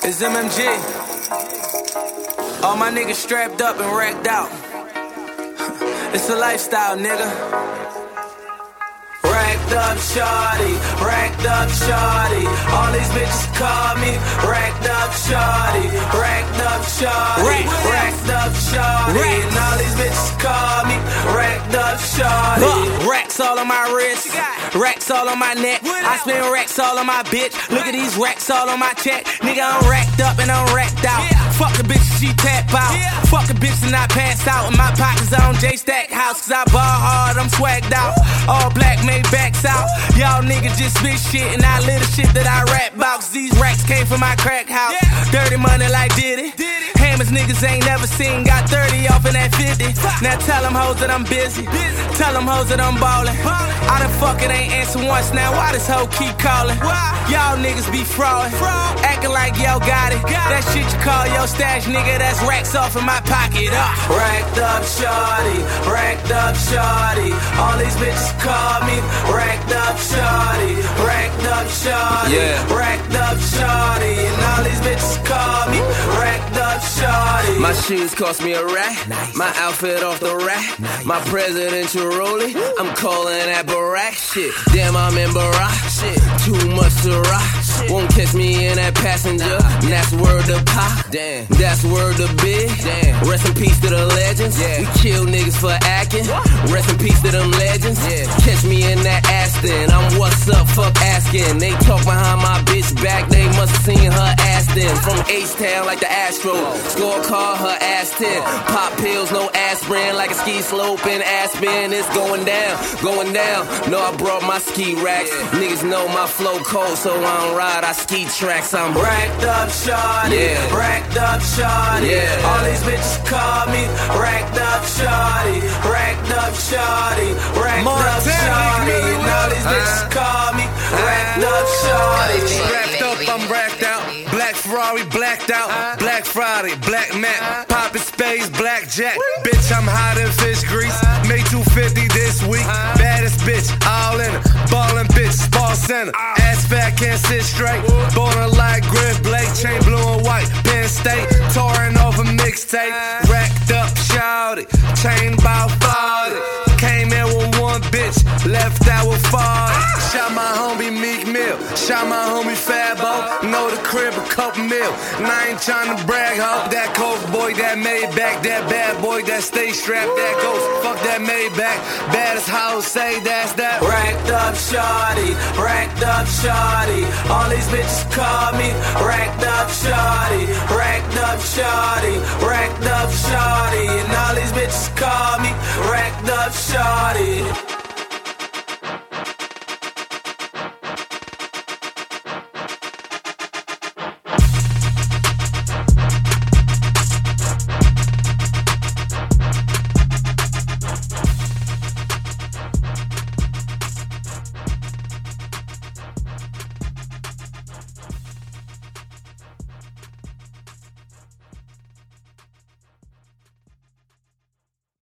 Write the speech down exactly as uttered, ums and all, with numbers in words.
It's M M G. All my niggas strapped up and racked out. It's a lifestyle, nigga. Racked up shawty, racked up shawty. All these bitches call me racked up shawty, racked up shawty, racked up shawty. And all these bitches call me racked up shawty. Uh, racks all on my wrist, racks all on my neck. I spend racks all on my bitch. Look at these racks all on my check. Nigga, I'm racked up and I'm racked out. Fuck a bitch, she tap out. Fuck a bitch and I pass out. In my pockets on J-Stack House, cause I ball hard, I'm swagged out. All black made backs out. Y'all niggas just spit shit and I live the shit that I rap about. Cause these racks came from my crack house. Dirty money like Diddy. Hammers niggas ain't never seen. Got thirty off in that fifty. Now tell them hoes that I'm busy. Tell them hoes that I'm ballin'. I done fuck it, ain't answer once. Now why this hoe keep calling? Y'all niggas be fraudin', acting like y'all got it. That shit you call your stash, nigga, that's racks off in my pocket. Uh. Racked up shawty, racked up shawty. All these bitches call me racked up shawty, racked up shawty, yeah. Racked up shawty. And all these bitches call me racked up shawty. My shoes cost me a rack, nice. My outfit off the rack, nice. My presidential rollie, I'm calling that Barack shit. Damn, I'm in Barack shit. Too much to rock. Shit. Won't catch me in that passenger. Nah. That's word to pop. Damn. That's word to big. Damn. Rest in peace to the legends. Yeah. We kill niggas for acting. What? Rest in peace to them legends. Yeah. Catch me in that Aston. I'm what's up, fuck asking. They talk behind my bitch back. They must have seen her ass then. From H-Town like the Astro. Scorecard, her ass ten. Pop pills, no aspirin. Like a ski slope in Aspen. It's going down, going down. No, I brought my ski racks. Yeah. Niggas know my flow cold, so I don't ride. I ski tracks. I'm racked up shawty, yeah. Racked up shawty. Yeah. All these bitches call me racked up shawty, racked up shawty, racked up shawty. And all these bitches call me racked up shawty. Racked up, I'm racked out. Black Ferrari, blacked out. Black Friday, black Mac. Poppin' spades, blackjack. Bitch, I'm hot in fish grease. Made two fifty this week. Baddest bitch, all in it. Ballin' bitch, ball center. Ass fat, can't sit straight. Ballin' like Griff Blake. Chain blue and white. Penn State. Touring off a mixtape. Racked up, shawty. Chain bout forty. Came in with one bitch. Left out with forty. Shot my homie Meek Mill. Shot my homie Fabo. Know the crib a couple mil. And I ain't tryna brag, ho. That coke boy, that made back. That bad boy, that stay strapped. That ghost, fuck that made back. Baddest house, say that's that. Racked up shawty, racked up shawty. All these bitches call me racked up shawty, racked up shawty, racked up shawty. And all these bitches